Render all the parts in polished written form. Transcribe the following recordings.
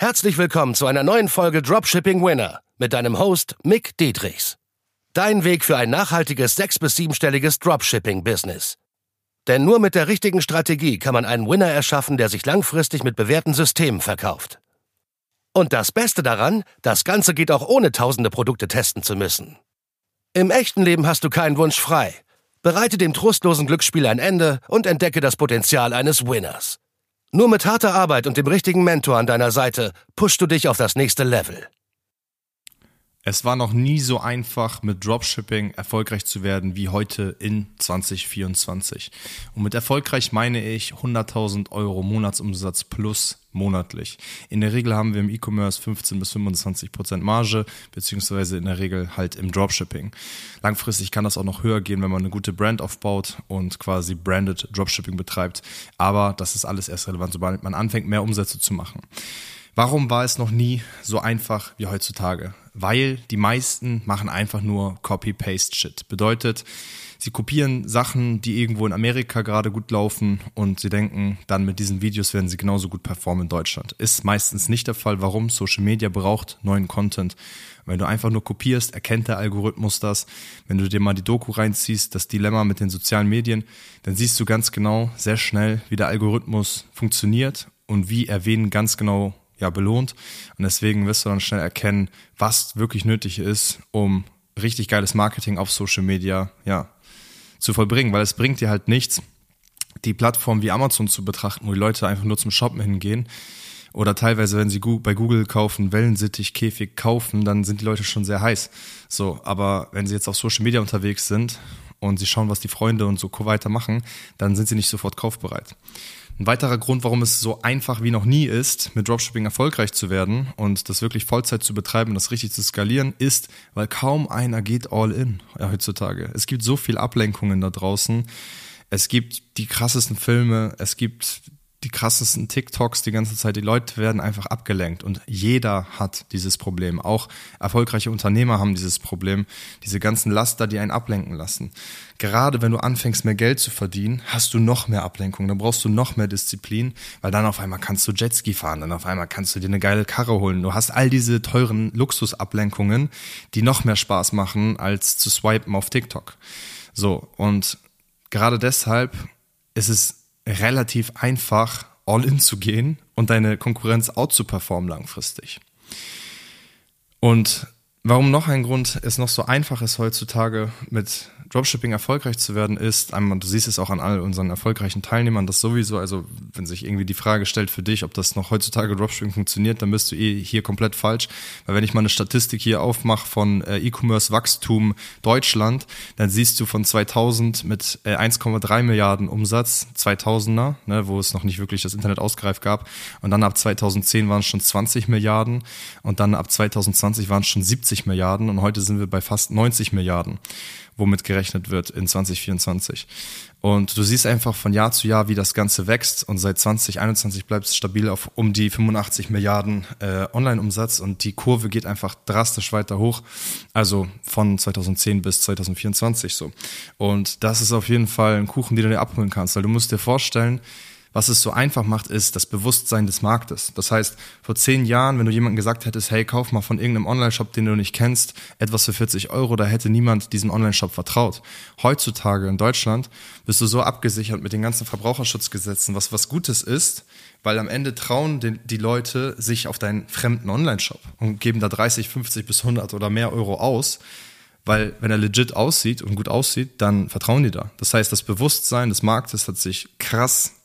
Herzlich willkommen zu einer neuen Folge Dropshipping Winner mit deinem Host Mick Dietrichs. Dein Weg für ein nachhaltiges 6- bis 7-stelliges Dropshipping-Business. Denn nur mit der richtigen Strategie kann man einen Winner erschaffen, der sich langfristig mit bewährten Systemen verkauft. Und das Beste daran, das Ganze geht auch ohne tausende Produkte testen zu müssen. Im echten Leben hast du keinen Wunsch frei. Bereite dem trostlosen Glücksspiel ein Ende und entdecke das Potenzial eines Winners. Nur mit harter Arbeit und dem richtigen Mentor an deiner Seite pushst du dich auf das nächste Level. Es war noch nie so einfach, mit Dropshipping erfolgreich zu werden wie heute in 2024. Und mit erfolgreich meine ich 100.000 Euro Monatsumsatz plus monatlich. In der Regel haben wir im E-Commerce 15 bis 25% Marge, beziehungsweise in der Regel halt im Dropshipping. Langfristig kann das auch noch höher gehen, wenn man eine gute Brand aufbaut und quasi branded Dropshipping betreibt. Aber das ist alles erst relevant, sobald man anfängt, mehr Umsätze zu machen. Warum war es noch nie so einfach wie heutzutage? Weil die meisten machen einfach nur Copy-Paste-Shit. Bedeutet, sie kopieren Sachen, die irgendwo in Amerika gerade gut laufen und sie denken, dann mit diesen Videos werden sie genauso gut performen in Deutschland. Ist meistens nicht der Fall. Warum? Social Media braucht neuen Content. Wenn du einfach nur kopierst, erkennt der Algorithmus das. Wenn du dir mal die Doku reinziehst, das Dilemma mit den sozialen Medien, dann siehst du ganz genau, sehr schnell, wie der Algorithmus funktioniert und wie er wen ganz genau belohnt. Und deswegen wirst du dann schnell erkennen, was wirklich nötig ist, um richtig geiles Marketing auf Social Media zu vollbringen. Weil es bringt dir halt nichts, die Plattform wie Amazon zu betrachten, wo die Leute einfach nur zum Shoppen hingehen. Oder teilweise, wenn sie bei Google kaufen, Wellensittich, Käfig kaufen, dann sind die Leute schon sehr heiß. So, aber wenn sie jetzt auf Social Media unterwegs sind und sie schauen, was die Freunde und so weiter machen, dann sind sie nicht sofort kaufbereit. Ein weiterer Grund, warum es so einfach wie noch nie ist, mit Dropshipping erfolgreich zu werden und das wirklich Vollzeit zu betreiben und das richtig zu skalieren, ist, weil kaum einer geht all in heutzutage. Es gibt so viel Ablenkungen da draußen. Es gibt die krassesten Filme, es gibt die krassesten TikToks die ganze Zeit. Die Leute werden einfach abgelenkt und jeder hat dieses Problem. Auch erfolgreiche Unternehmer haben dieses Problem. Diese ganzen Laster, die einen ablenken lassen. Gerade wenn du anfängst, mehr Geld zu verdienen, hast du noch mehr Ablenkung. Dann brauchst du noch mehr Disziplin, weil dann auf einmal kannst du Jetski fahren, dann auf einmal kannst du dir eine geile Karre holen. Du hast all diese teuren Luxusablenkungen, die noch mehr Spaß machen, als zu swipen auf TikTok. So, und gerade deshalb ist es relativ einfach, all in zu gehen und deine Konkurrenz out zu performen langfristig. Und warum noch ein Grund es noch so einfach ist heutzutage mit Dropshipping erfolgreich zu werden, ist, einmal, du siehst es auch an all unseren erfolgreichen Teilnehmern, das sowieso, also wenn sich irgendwie die Frage stellt für dich, ob das noch heutzutage Dropshipping funktioniert, dann bist du hier komplett falsch, weil wenn ich mal eine Statistik hier aufmache von E-Commerce Wachstum Deutschland, dann siehst du von 2000 mit 1,3 Milliarden Umsatz, 2000er, wo es noch nicht wirklich das Internet ausgereift gab, und dann ab 2010 waren es schon 20 Milliarden und dann ab 2020 waren es schon 70 Milliarden und heute sind wir bei fast 90 Milliarden. Womit gerechnet wird in 2024. Und du siehst einfach von Jahr zu Jahr, wie das Ganze wächst und seit 2021 bleibt es stabil auf um die 85 Milliarden Online-Umsatz und die Kurve geht einfach drastisch weiter hoch, also von 2010 bis 2024 so. Und das ist auf jeden Fall ein Kuchen, den du dir abholen kannst, weil du musst dir vorstellen, was es so einfach macht, ist das Bewusstsein des Marktes. Das heißt, vor 10 Jahren, wenn du jemandem gesagt hättest, hey, kauf mal von irgendeinem Online-Shop, den du nicht kennst, etwas für 40 €, da hätte niemand diesem Online-Shop vertraut. Heutzutage in Deutschland bist du so abgesichert mit den ganzen Verbraucherschutzgesetzen, was Gutes ist, weil am Ende trauen die Leute sich auf deinen fremden Online-Shop und geben da 30, 50 bis 100 oder mehr Euro aus. Weil wenn er legit aussieht und gut aussieht, dann vertrauen die da. Das heißt, das Bewusstsein des Marktes hat sich krass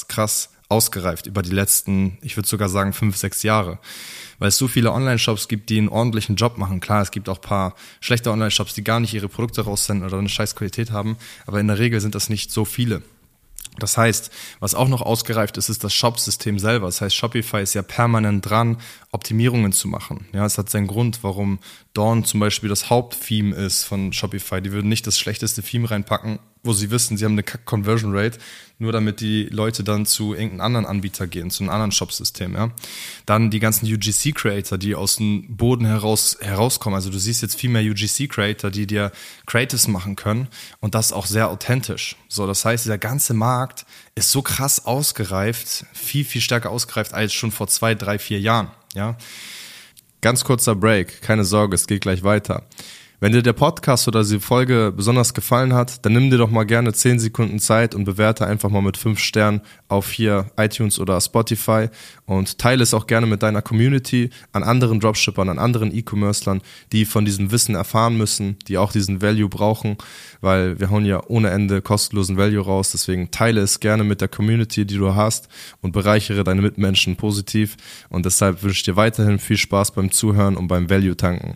ausgereift über die letzten, ich würde sogar sagen 5, 6 Jahre. Weil es so viele Online-Shops gibt, die einen ordentlichen Job machen. Klar, es gibt auch ein paar schlechte Online-Shops, die gar nicht ihre Produkte raussenden oder eine scheiß Qualität haben. Aber in der Regel sind das nicht so viele. Das heißt, was auch noch ausgereift ist, ist das Shop-System selber. Das heißt, Shopify ist ja permanent dran, Optimierungen zu machen. Ja, es hat seinen Grund, warum Dawn zum Beispiel das Haupttheme ist von Shopify. Die würden nicht das schlechteste Theme reinpacken, wo sie wissen, sie haben eine Conversion Rate, nur damit die Leute dann zu irgendeinem anderen Anbieter gehen, zu einem anderen Shop-System. Ja. Dann die ganzen UGC-Creator, die aus dem Boden herauskommen. Also du siehst jetzt viel mehr UGC-Creator, die dir Creatives machen können und das auch sehr authentisch. So, das heißt, dieser ganze Markt ist so krass ausgereift, viel stärker ausgereift als schon vor 2, 3, 4 Jahren. ja. Ganz kurzer Break, keine Sorge, es geht gleich weiter. Wenn dir der Podcast oder die Folge besonders gefallen hat, dann nimm dir doch mal gerne 10 Sekunden Zeit und bewerte einfach mal mit 5 Sternen auf hier iTunes oder Spotify und teile es auch gerne mit deiner Community, an anderen Dropshippern, an anderen E-Commercern, die von diesem Wissen erfahren müssen, die auch diesen Value brauchen, weil wir hauen ja ohne Ende kostenlosen Value raus, deswegen teile es gerne mit der Community, die du hast und bereichere deine Mitmenschen positiv und deshalb wünsche ich dir weiterhin viel Spaß beim Zuhören und beim Value-Tanken.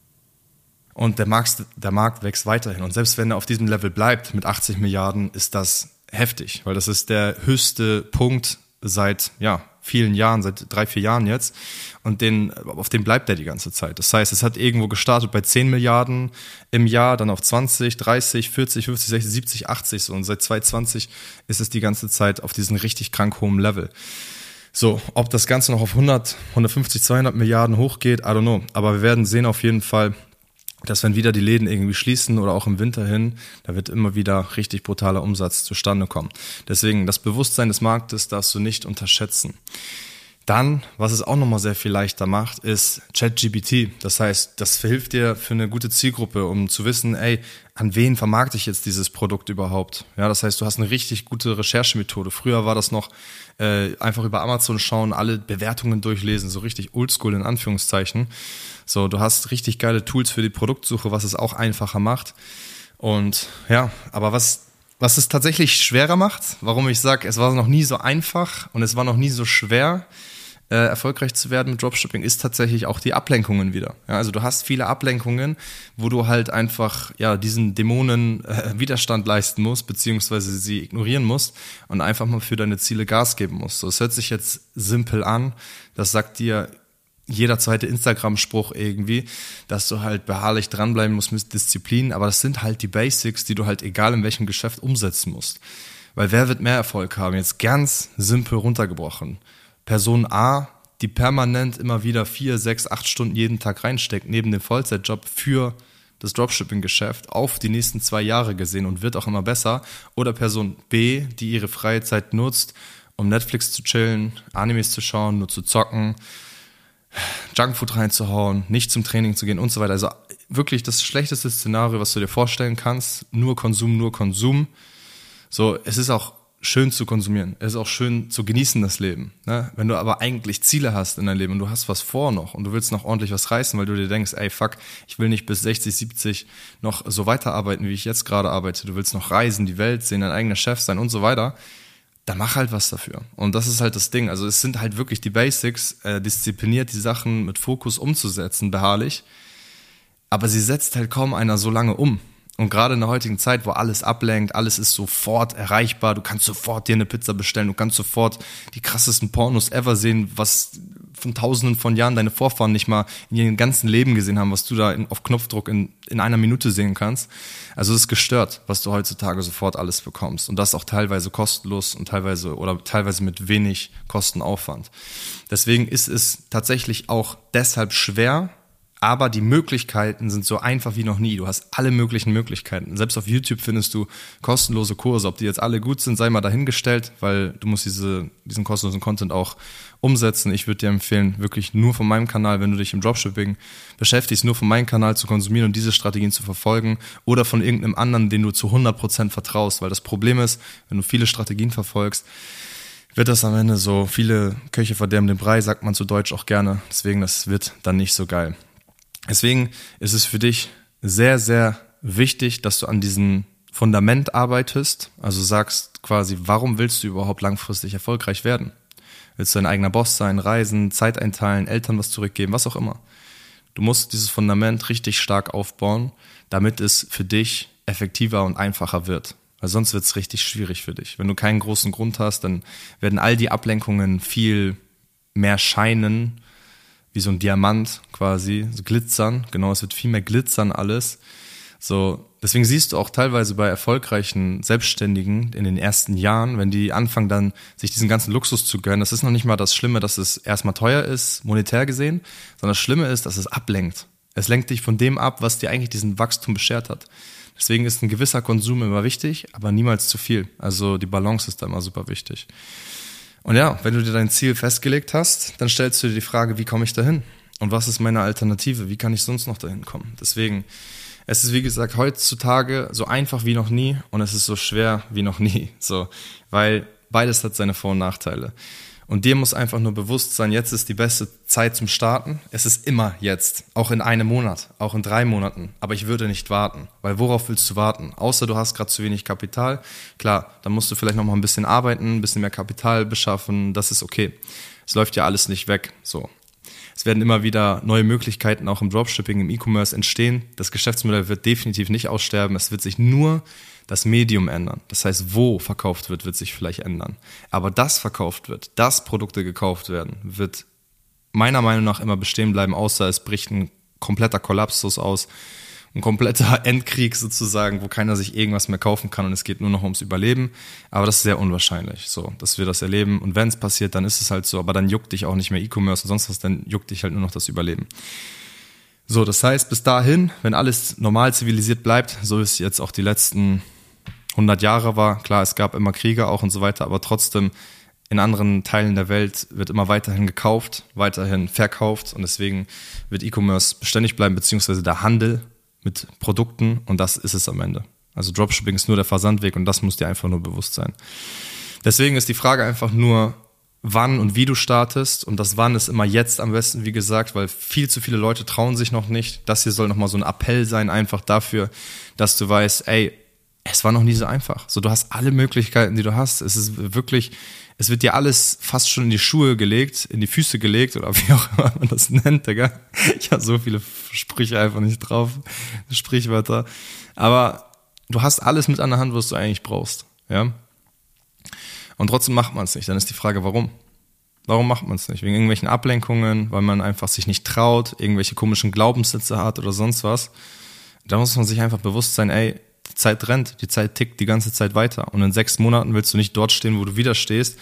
Und der Markt wächst weiterhin. Und selbst wenn er auf diesem Level bleibt mit 80 Milliarden, ist das heftig, weil das ist der höchste Punkt seit vielen Jahren, seit 3-4 Jahren jetzt. Und auf dem bleibt er die ganze Zeit. Das heißt, es hat irgendwo gestartet bei 10 Milliarden im Jahr, dann auf 20, 30, 40, 50, 60, 70, 80 so. Und seit 2020 ist es die ganze Zeit auf diesem richtig krank hohen Level. So, ob das Ganze noch auf 100, 150, 200 Milliarden hochgeht, I don't know. Aber wir werden sehen auf jeden Fall, dass wenn wieder die Läden irgendwie schließen oder auch im Winter hin, da wird immer wieder richtig brutaler Umsatz zustande kommen. Deswegen, das Bewusstsein des Marktes darfst du nicht unterschätzen. Dann, was es auch nochmal sehr viel leichter macht, ist ChatGPT. Das heißt, das hilft dir für eine gute Zielgruppe, um zu wissen, an wen vermarkte ich jetzt dieses Produkt überhaupt? Ja, das heißt, du hast eine richtig gute Recherchemethode. Früher war das noch einfach über Amazon schauen, alle Bewertungen durchlesen, so richtig oldschool in Anführungszeichen. So, du hast richtig geile Tools für die Produktsuche, was es auch einfacher macht. Und ja, aber was es tatsächlich schwerer macht, warum ich sage, es war noch nie so einfach und es war noch nie so schwer, erfolgreich zu werden mit Dropshipping, ist tatsächlich auch die Ablenkungen wieder. Ja, also du hast viele Ablenkungen, wo du halt einfach diesen Dämonen Widerstand leisten musst, beziehungsweise sie ignorieren musst und einfach mal für deine Ziele Gas geben musst. So, es hört sich jetzt simpel an, das sagt dir jeder zweite Instagram-Spruch irgendwie, dass du halt beharrlich dranbleiben musst mit Disziplin, aber das sind halt die Basics, die du halt egal in welchem Geschäft umsetzen musst. Weil wer wird mehr Erfolg haben? Jetzt ganz simpel runtergebrochen. Person A, die permanent immer wieder 4, 6, 8 Stunden jeden Tag reinsteckt, neben dem Vollzeitjob für das Dropshipping-Geschäft auf die nächsten 2 Jahre gesehen und wird auch immer besser. Oder Person B, die ihre freie Zeit nutzt, um Netflix zu chillen, Animes zu schauen, nur zu zocken, Junkfood reinzuhauen, nicht zum Training zu gehen und so weiter. Also wirklich das schlechteste Szenario, was du dir vorstellen kannst. Nur Konsum, nur Konsum. So, es ist auch schön zu konsumieren. Es ist auch schön zu genießen, das Leben. Ne? Wenn du aber eigentlich Ziele hast in deinem Leben und du hast was vor noch und du willst noch ordentlich was reißen, weil du dir denkst, ich will nicht bis 60, 70 noch so weiterarbeiten, wie ich jetzt gerade arbeite. Du willst noch reisen, die Welt sehen, dein eigener Chef sein und so weiter. Dann mach halt was dafür. Und das ist halt das Ding. Also es sind halt wirklich die Basics, diszipliniert die Sachen mit Fokus umzusetzen, beharrlich. Aber sie setzt halt kaum einer so lange um. Und gerade in der heutigen Zeit, wo alles ablenkt, alles ist sofort erreichbar, du kannst sofort dir eine Pizza bestellen, du kannst sofort die krassesten Pornos ever sehen, was von Tausenden von Jahren deine Vorfahren nicht mal in ihrem ganzen Leben gesehen haben, was du da auf Knopfdruck in einer Minute sehen kannst. Also es ist gestört, was du heutzutage sofort alles bekommst. Und das auch teilweise kostenlos und teilweise mit wenig Kostenaufwand. Deswegen ist es tatsächlich auch deshalb schwer, aber die Möglichkeiten sind so einfach wie noch nie. Du hast alle möglichen Möglichkeiten. Selbst auf YouTube findest du kostenlose Kurse. Ob die jetzt alle gut sind, sei mal dahingestellt, weil du musst diesen kostenlosen Content auch umsetzen. Ich würde dir empfehlen, wirklich nur von meinem Kanal, wenn du dich im Dropshipping beschäftigst, nur von meinem Kanal zu konsumieren und diese Strategien zu verfolgen oder von irgendeinem anderen, den du zu 100% vertraust. Weil das Problem ist, wenn du viele Strategien verfolgst, wird das am Ende so, viele Köche verderben den Brei, sagt man zu Deutsch auch gerne. Deswegen, das wird dann nicht so geil. Deswegen ist es für dich sehr, sehr wichtig, dass du an diesem Fundament arbeitest. Also sagst quasi, warum willst du überhaupt langfristig erfolgreich werden? Willst du dein eigener Boss sein, reisen, Zeit einteilen, Eltern was zurückgeben, was auch immer. Du musst dieses Fundament richtig stark aufbauen, damit es für dich effektiver und einfacher wird. Weil sonst wird es richtig schwierig für dich. Wenn du keinen großen Grund hast, dann werden all die Ablenkungen viel mehr scheinen, wie so ein Diamant quasi, so glitzern. Genau, es wird viel mehr glitzern alles. So, deswegen siehst du auch teilweise bei erfolgreichen Selbstständigen in den ersten Jahren, wenn die anfangen dann, sich diesen ganzen Luxus zu gönnen, das ist noch nicht mal das Schlimme, dass es erstmal teuer ist, monetär gesehen, sondern das Schlimme ist, dass es ablenkt. Es lenkt dich von dem ab, was dir eigentlich diesen Wachstum beschert hat. Deswegen ist ein gewisser Konsum immer wichtig, aber niemals zu viel. Also die Balance ist da immer super wichtig. Und ja, wenn du dir dein Ziel festgelegt hast, dann stellst du dir die Frage, wie komme ich dahin? Und was ist meine Alternative? Wie kann ich sonst noch dahin kommen? Deswegen, es ist wie gesagt heutzutage so einfach wie noch nie und es ist so schwer wie noch nie. So, weil beides hat seine Vor- und Nachteile. Und dir muss einfach nur bewusst sein, jetzt ist die beste Zeit zum Starten. Es ist immer jetzt, auch in einem Monat, auch in 3 Monaten. Aber ich würde nicht warten, weil worauf willst du warten? Außer du hast gerade zu wenig Kapital. Klar, dann musst du vielleicht noch mal ein bisschen arbeiten, ein bisschen mehr Kapital beschaffen. Das ist okay. Es läuft ja alles nicht weg. So. Es werden immer wieder neue Möglichkeiten auch im Dropshipping, im E-Commerce entstehen. Das Geschäftsmodell wird definitiv nicht aussterben. Es wird sich nur das Medium ändern. Das heißt, wo verkauft wird sich vielleicht ändern. Aber das verkauft wird, dass Produkte gekauft werden, wird meiner Meinung nach immer bestehen bleiben, außer es bricht ein kompletter Kollaps aus, ein kompletter Endkrieg sozusagen, wo keiner sich irgendwas mehr kaufen kann und es geht nur noch ums Überleben. Aber das ist sehr unwahrscheinlich, so, dass wir das erleben. Und wenn es passiert, dann ist es halt so. Aber dann juckt dich auch nicht mehr E-Commerce und sonst was, dann juckt dich halt nur noch das Überleben. So, das heißt, bis dahin, wenn alles normal zivilisiert bleibt, so ist jetzt auch die letzten 100 Jahre war, klar, es gab immer Kriege auch und so weiter, aber trotzdem in anderen Teilen der Welt wird immer weiterhin gekauft, weiterhin verkauft und deswegen wird E-Commerce beständig bleiben, beziehungsweise der Handel mit Produkten und das ist es am Ende. Also Dropshipping ist nur der Versandweg und das muss dir einfach nur bewusst sein. Deswegen ist die Frage einfach nur, wann und wie du startest und das Wann ist immer jetzt am besten, wie gesagt, weil viel zu viele Leute trauen sich noch nicht. Das hier soll nochmal so ein Appell sein, einfach dafür, dass du weißt, ey, es war noch nie so einfach. So, du hast alle Möglichkeiten, die du hast. Es ist wirklich, es wird dir alles fast schon in die Schuhe gelegt, in die Füße gelegt oder wie auch immer man das nennt, Digga. Ich habe so viele Sprüche einfach nicht drauf, Sprichwörter. Aber du hast alles mit an der Hand, was du eigentlich brauchst, ja. Und trotzdem macht man es nicht. Dann ist die Frage, warum? Warum macht man es nicht? Wegen irgendwelchen Ablenkungen, weil man einfach sich nicht traut, irgendwelche komischen Glaubenssätze hat oder sonst was. Da muss man sich einfach bewusst sein, ey, die Zeit rennt, die Zeit tickt die ganze Zeit weiter. Und in 6 Monaten willst du nicht dort stehen, wo du wieder stehst,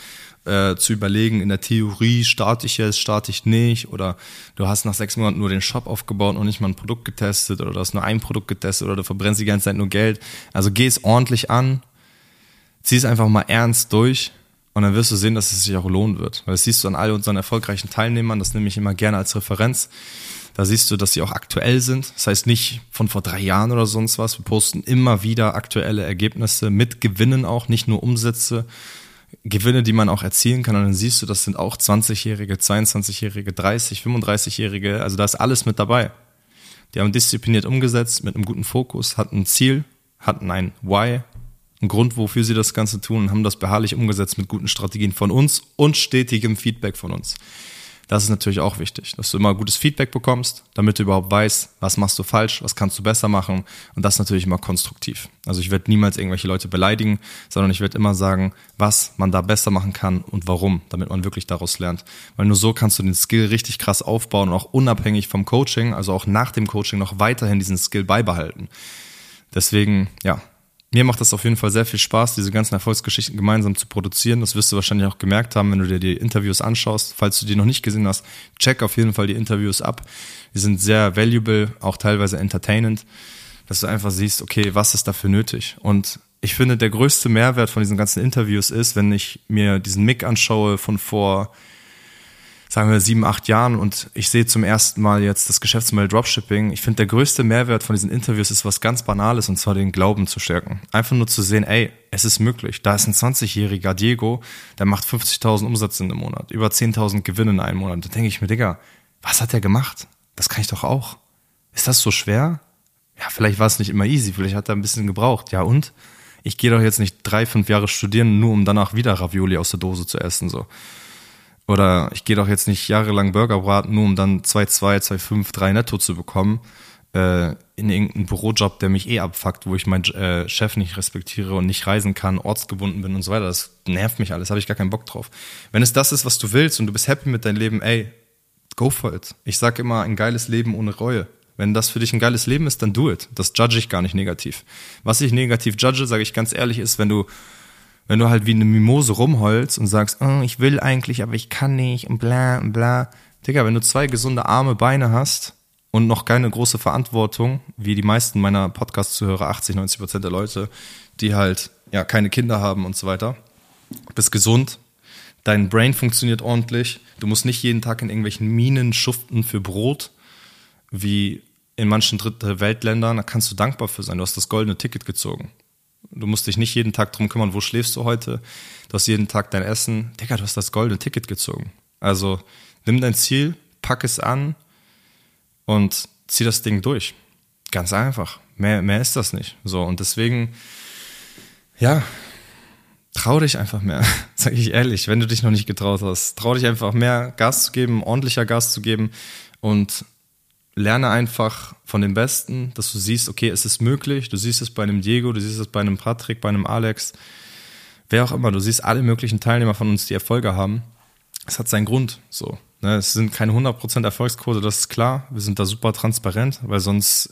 zu überlegen, in der Theorie, starte ich jetzt, starte ich nicht. Oder du hast nach 6 Monaten nur den Shop aufgebaut und nicht mal ein Produkt getestet. Oder du hast nur ein Produkt getestet oder du verbrennst die ganze Zeit nur Geld. Also geh es ordentlich an, zieh es einfach mal ernst durch. Und dann wirst du sehen, dass es sich auch lohnen wird. Weil das siehst du an all unseren erfolgreichen Teilnehmern, das nehme ich immer gerne als Referenz. Da siehst du, dass sie auch aktuell sind. Das heißt nicht von vor 3 Jahren oder sonst was. Wir posten immer wieder aktuelle Ergebnisse mit Gewinnen auch, nicht nur Umsätze. Gewinne, die man auch erzielen kann. Und dann siehst du, das sind auch 20-Jährige, 22-Jährige, 30, 35-Jährige. Also da ist alles mit dabei. Die haben diszipliniert umgesetzt, mit einem guten Fokus, hatten ein Ziel, hatten ein Why, einen Grund, wofür sie das Ganze tun und haben das beharrlich umgesetzt mit guten Strategien von uns und stetigem Feedback von uns. Das ist natürlich auch wichtig, dass du immer gutes Feedback bekommst, damit du überhaupt weißt, was machst du falsch, was kannst du besser machen und das natürlich immer konstruktiv. Also ich werde niemals irgendwelche Leute beleidigen, sondern ich werde immer sagen, was man da besser machen kann und warum, damit man wirklich daraus lernt. Weil nur so kannst du den Skill richtig krass aufbauen und auch unabhängig vom Coaching, also auch nach dem Coaching noch weiterhin diesen Skill beibehalten. Deswegen, ja, mir macht das auf jeden Fall sehr viel Spaß, diese ganzen Erfolgsgeschichten gemeinsam zu produzieren. Das wirst du wahrscheinlich auch gemerkt haben, wenn du dir die Interviews anschaust. Falls du die noch nicht gesehen hast, check auf jeden Fall die Interviews ab. Die sind sehr valuable, auch teilweise entertainend, dass du einfach siehst, okay, was ist dafür nötig? Und ich finde, der größte Mehrwert von diesen ganzen Interviews ist, wenn ich mir diesen Mick anschaue von vor, sagen wir 7, 8 Jahren und ich sehe zum ersten Mal jetzt das Geschäftsmodell Dropshipping. Ich finde, der größte Mehrwert von diesen Interviews ist was ganz Banales und zwar den Glauben zu stärken. Einfach nur zu sehen, ey, es ist möglich. Da ist ein 20-jähriger Diego, der macht 50.000 Umsatz in einem Monat, über 10.000 Gewinne in einem Monat. Da denke ich mir, Digga, was hat der gemacht? Das kann ich doch auch. Ist das so schwer? Ja, vielleicht war es nicht immer easy, vielleicht hat er ein bisschen gebraucht. Ja und? Ich gehe doch jetzt nicht 3, 5 Jahre studieren, nur um danach wieder Ravioli aus der Dose zu essen, so. Oder ich gehe doch jetzt nicht jahrelang Burger braten, nur um dann 2,2, 2,5, 3 netto zu bekommen, in irgendeinen Bürojob, der mich abfuckt, wo ich meinen Chef nicht respektiere und nicht reisen kann, ortsgebunden bin und so weiter. Das nervt mich alles, habe ich gar keinen Bock drauf. Wenn es das ist, was du willst und du bist happy mit deinem Leben, ey, go for it. Ich sag immer, ein geiles Leben ohne Reue. Wenn das für dich ein geiles Leben ist, dann do it. Das judge ich gar nicht negativ. Was ich negativ judge, sage ich ganz ehrlich, ist, wenn du halt wie eine Mimose rumheulst und sagst, oh, ich will eigentlich, aber ich kann nicht und bla und bla. Digga, wenn du 2 gesunde Arme, Beine hast und noch keine große Verantwortung, wie die meisten meiner Podcast-Zuhörer, 80-90% der Leute, die halt ja keine Kinder haben und so weiter, bist gesund, dein Brain funktioniert ordentlich, du musst nicht jeden Tag in irgendwelchen Minen schuften für Brot, wie in manchen Dritte-Welt-Ländern, da kannst du dankbar für sein, du hast das goldene Ticket gezogen. Du musst dich nicht jeden Tag drum kümmern, wo schläfst du heute, du hast jeden Tag dein Essen, Digga, du hast das goldene Ticket gezogen. Also nimm dein Ziel, pack es an und zieh das Ding durch. Ganz einfach. Mehr ist das nicht. So, und deswegen, ja, trau dich einfach mehr, sag ich ehrlich, wenn du dich noch nicht getraut hast. Trau dich einfach mehr Gas zu geben, ordentlicher Gas zu geben und lerne einfach von den Besten, dass du siehst, okay, es ist möglich, du siehst es bei einem Diego, du siehst es bei einem Patrick, bei einem Alex, wer auch immer, du siehst alle möglichen Teilnehmer von uns, die Erfolge haben. Es hat seinen Grund, so. Ne? Es sind keine 100% Erfolgsquote, das ist klar, wir sind da super transparent, weil sonst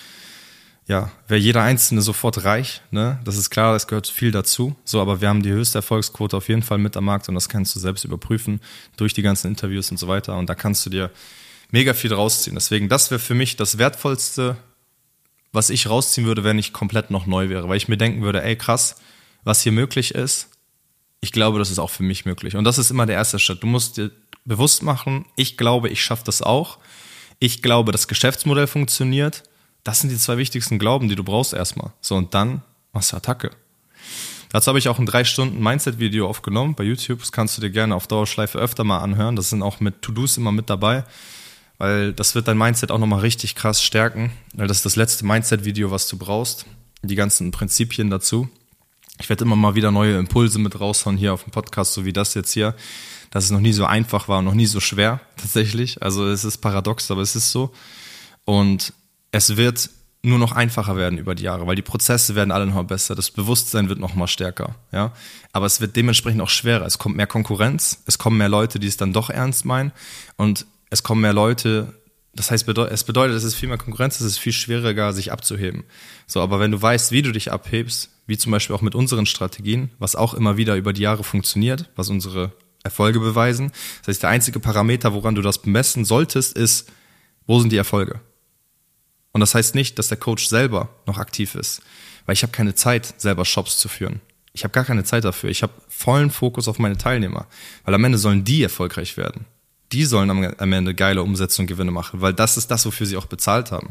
wäre jeder Einzelne sofort reich, ne? Das ist klar, es gehört viel dazu. So, aber wir haben die höchste Erfolgsquote auf jeden Fall mit am Markt und das kannst du selbst überprüfen durch die ganzen Interviews und so weiter. Und da kannst du dir mega viel rausziehen. Deswegen, das wäre für mich das Wertvollste, was ich rausziehen würde, wenn ich komplett noch neu wäre. Weil ich mir denken würde, ey krass, was hier möglich ist, ich glaube, das ist auch für mich möglich. Und das ist immer der erste Schritt. Du musst dir bewusst machen, ich glaube, ich schaffe das auch. Ich glaube, das Geschäftsmodell funktioniert. Das sind die 2 wichtigsten Glauben, die du brauchst erstmal. So, und dann machst du Attacke. Dazu habe ich auch ein 3-Stunden-Mindset-Video aufgenommen bei YouTube. Das kannst du dir gerne auf Dauerschleife öfter mal anhören. Das sind auch mit To-Dos immer mit dabei, weil das wird dein Mindset auch nochmal richtig krass stärken. Weil das ist das letzte Mindset-Video, was du brauchst. Die ganzen Prinzipien dazu. Ich werde immer mal wieder neue Impulse mit raushauen hier auf dem Podcast, so wie das jetzt hier. Dass es noch nie so einfach war und noch nie so schwer, tatsächlich. Also es ist paradox, aber es ist so. Und es wird nur noch einfacher werden über die Jahre, weil die Prozesse werden alle noch mal besser, das Bewusstsein wird noch mal stärker, ja. Aber es wird dementsprechend auch schwerer. Es kommt mehr Konkurrenz, es kommen mehr Leute, die es dann doch ernst meinen und es kommen mehr Leute. Das heißt, es bedeutet, es ist viel mehr Konkurrenz, es ist viel schwieriger, sich abzuheben. So, aber wenn du weißt, wie du dich abhebst, wie zum Beispiel auch mit unseren Strategien, was auch immer wieder über die Jahre funktioniert, was unsere Erfolge beweisen. Das heißt, der einzige Parameter, woran du das bemessen solltest, ist, wo sind die Erfolge? Und das heißt nicht, dass der Coach selber noch aktiv ist, weil ich habe keine Zeit, selber Shops zu führen. Ich habe gar keine Zeit dafür. Ich habe vollen Fokus auf meine Teilnehmer, weil am Ende sollen die erfolgreich werden. Die sollen am Ende geile Umsätze und Gewinne machen, weil das ist das, wofür sie auch bezahlt haben.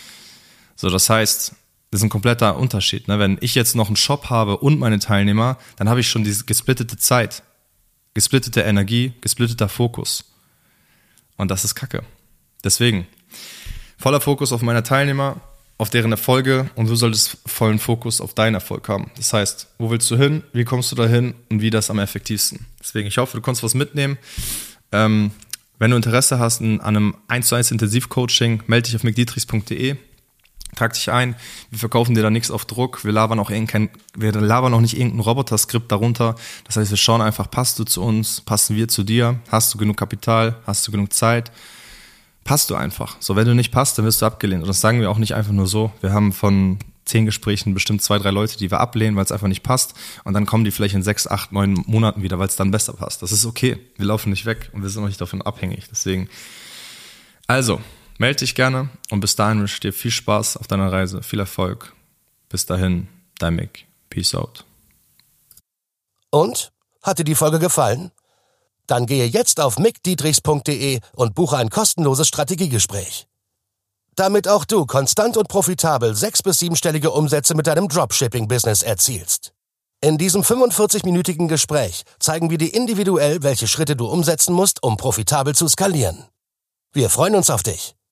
So, das heißt, das ist ein kompletter Unterschied. Ne? Wenn ich jetzt noch einen Shop habe und meine Teilnehmer, dann habe ich schon diese gesplittete Zeit, gesplittete Energie, gesplitteter Fokus. Und das ist Kacke. Deswegen voller Fokus auf meine Teilnehmer, auf deren Erfolge und du solltest vollen Fokus auf deinen Erfolg haben. Das heißt, wo willst du hin, wie kommst du dahin und wie das am effektivsten. Deswegen, ich hoffe, du konntest was mitnehmen. Wenn du Interesse hast an einem 1:1 Intensivcoaching, melde dich auf mcdietrichs.de, trag dich ein, wir verkaufen dir da nichts auf Druck, wir labern auch nicht irgendein Roboter-Skript darunter. Das heißt, wir schauen einfach, passt du zu uns, passen wir zu dir, hast du genug Kapital, hast du genug Zeit, passt du einfach. So, wenn du nicht passt, dann wirst du abgelehnt. Und das sagen wir auch nicht einfach nur so. Wir haben von 10 Gesprächen bestimmt 2, 3 Leute, die wir ablehnen, weil es einfach nicht passt. Und dann kommen die vielleicht in 6, 8, 9 Monaten wieder, weil es dann besser passt. Das ist okay. Wir laufen nicht weg und wir sind auch nicht davon abhängig. Deswegen, also, melde dich gerne und bis dahin wünsche ich dir viel Spaß auf deiner Reise, viel Erfolg. Bis dahin, dein Mick. Peace out. Und? Hat dir die Folge gefallen? Dann gehe jetzt auf mcdietrichs.de und buche ein kostenloses Strategiegespräch. Damit auch du konstant und profitabel 6- bis 7-stellige Umsätze mit deinem Dropshipping-Business erzielst. In diesem 45-minütigen Gespräch zeigen wir dir individuell, welche Schritte du umsetzen musst, um profitabel zu skalieren. Wir freuen uns auf dich.